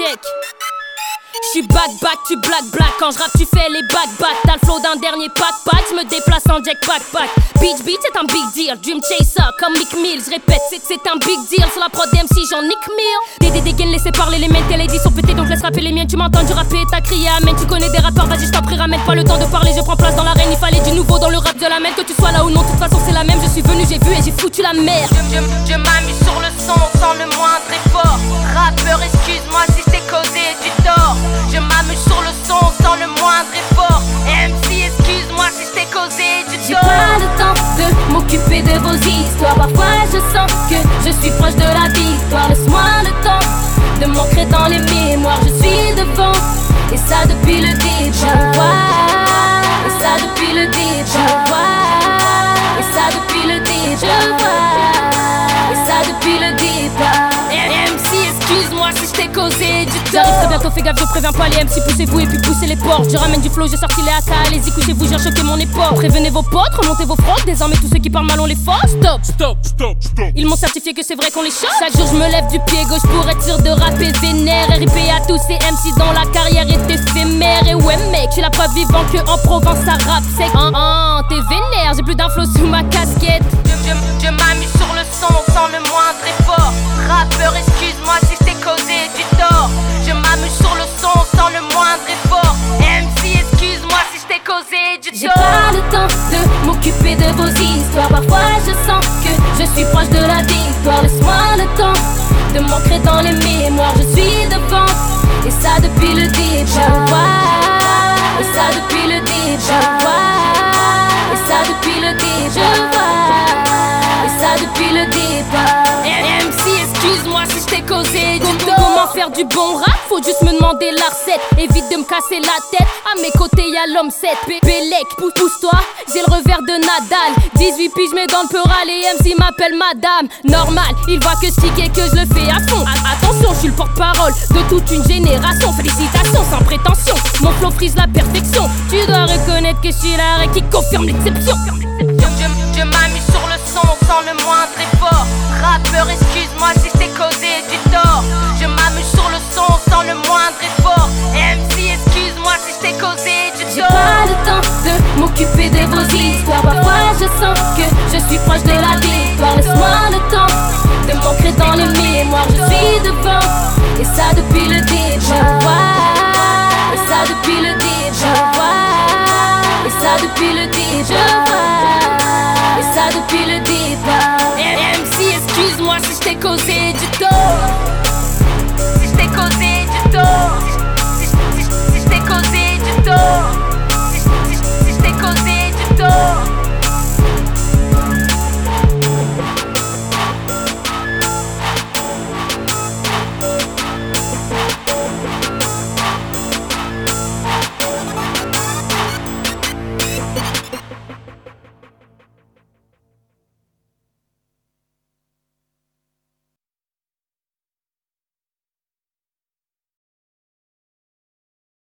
check. J'suis back, tu black. Quand j'rappe, tu fais les back. T'as le flow d'un dernier pack. J'me déplace en jack backpack. Beat, c'est un big deal. Dream chaser, comme Mick Mill. J'répète, c'est un big deal. Sur la prod MC, j'en nick mille. Des gaines, laissez parler les mains. Tes ladies sont pétées, donc laisse rapper les miennes. Tu m'entends du rapper, t'as crié amen. Tu connais des rappeurs, vas-y, j't'en prie, ramène pas le temps de parler. Je prends place dans l'arène, il fallait du nouveau dans le rap de la mêle. Que tu sois là ou non, de toute façon, c'est la même. Je suis venu, j'ai vu et j'ai foutu la merde. Je m'amuse sur le son sans le moindre effort. Rappeur, excuse-moi si je t'ai causé du tort. Je m'amuse sur le son sans le moindre effort. MC, excuse-moi si je t'ai causé du tort. J'ai pas le temps de m'occuper de vos histoires. Parfois je sens que je suis proche de la victoire. Laisse-moi le temps de m'ancrer dans les mémoires. Je suis devant, et ça depuis le départ. Et ça depuis le départ. Et ça depuis le départ. Et ça depuis le départ. MC, excuse-moi si je t'ai causé du tort. J'arrive très bientôt, fais gaffe, je préviens pas les MC. Poussez-vous et puis poussez les portes. Je ramène du flow, j'ai sorti les AK. Allez-y, couchez-vous, j'ai choqué mon époque. Prévenez vos potes, remontez vos frocs. Désormais tous ceux qui parlent mal on les force. Stop. Ils m'ont certifié que c'est vrai qu'on les choque. Chaque jour je me lève du pied gauche pour être sûr de rapper vénère. RIP à tous ces MC dont la carrière est éphémère. Et ouais mec, j'suis la preuve vivante que en Provence ça rappe sec. T'es vénère, j'ai plus d'inflos sous ma casquette. Je m'amuse sur le son sans le moindre effort. Rappeur, excuse-moi si je t'ai causé du tort. Je m'amuse sur le son sans le moindre effort. MC, excuse-moi si je t'ai causé du tort. J'ai pas le temps de m'occuper de vos histoires. Parfois je sens que je suis proche de la victoire. Laisse-moi le temps de m'ancrer dans les mémoires. Je suis devant, et ça depuis le départ. Et ça depuis le départ. Et ça depuis le départ. Et ça depuis le départ. MC, excuse-moi si je t'ai causé du tort. Comment faire du bon rap? Faut juste me demander la recette. Évite de me casser la tête. À mes côtés y'a l'homme 7. Bélec, pousse-toi, j'ai le revers de Nadal. 18 piges mais dans le peural et MC m'appelle madame. Normal, il voit que stick et que je le fais à fond. Attention, je suis le porte-parole de toute une génération. Félicitations sans prétention, mon flow frise la perfection. Tu dois reconnaître que je suis la règle qui confirme l'exception. Je m'amuse sur le son sans le moindre effort. Rappeur, excuse-moi si je t'ai causé du tort. Je m'amuse sur le son sans le moindre effort. MC, excuse-moi si je t'ai causé du tort. J'ai pas le temps de m'occuper de vos histoires. Parfois je sens que je suis proche de la victoire. Laisse-moi le temps de m'ancrer dans les mémoires. Je suis devant, et ça depuis le départ. Et ça depuis le départ. Et ça depuis le départ.